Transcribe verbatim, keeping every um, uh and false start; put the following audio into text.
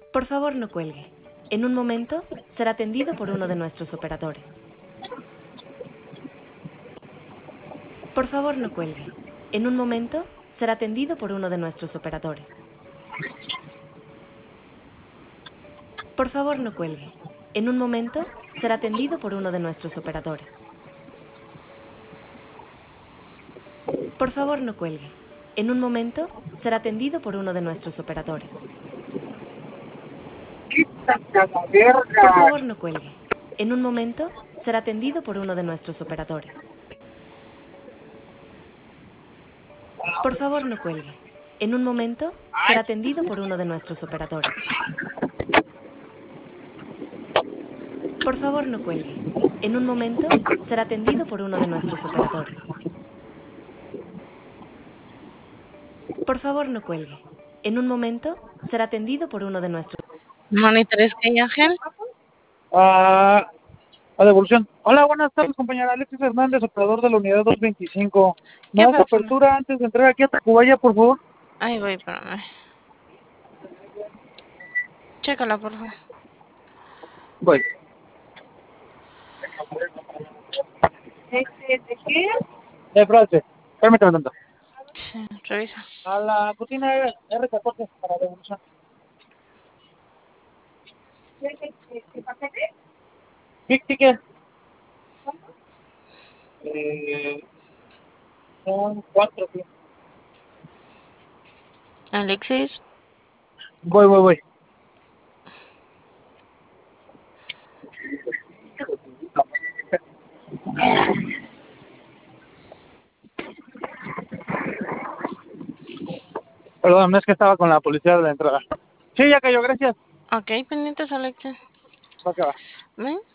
Por favor, no cuelgue. En un momento será atendido por uno de nuestros operadores. Por favor, no cuelgue. En un momento será atendido por uno de nuestros operadores. Por favor, no cuelgue. En un momento será atendido por uno de nuestros operadores. Por favor, no cuelgue. En un momento será atendido por uno de nuestros operadores. Por favor, no cuelgue. En un momento será atendido por uno de nuestros operadores. Por favor, no cuelgue. En un momento será atendido por uno de nuestros operadores. Por favor, no cuelgue. En un momento será atendido por uno de nuestros operadores. Por favor, no cuelgue. En un momento será atendido por uno de nuestros... Monitores que hay, Ángel. Ah, a devolución. Hola, buenas tardes, compañera. Alexis Hernández, operador de la unidad doscientos veinticinco. ¿Me ¿Qué das pasa? apertura antes de entrar aquí a Tacubaya, por favor? Ahí voy, espérame. Chécala, por favor. Voy. ¿De qué? De frase. Permítame tanto. Sí, revisa. A la cocina R catorce para devolución. ¿Qué, qué, qué paquete? Big Ticket. Eh, son cuatro, sí. Alexis. Voy, voy, voy. Perdón, es que estaba con la policía de la entrada. Sí, ya cayó, gracias. Ok, pendientes, Alexis. Va que va. ¿Ven?